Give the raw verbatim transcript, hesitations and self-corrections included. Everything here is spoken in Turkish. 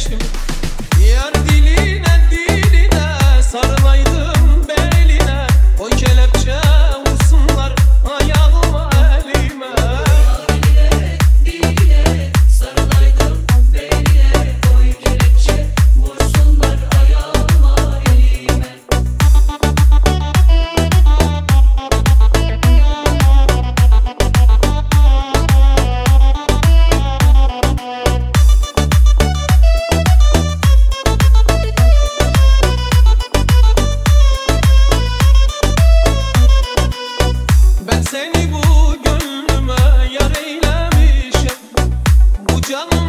kelepçem. Yar diline diline sarılaydım beline, oy kelepçe vursunlar ayağıma elime. Yar diline diline sarılaydım beline, oy kelepçe vursunlar ayağıma elime. Ben seni bu gönlüme yar eylemişim, bu canım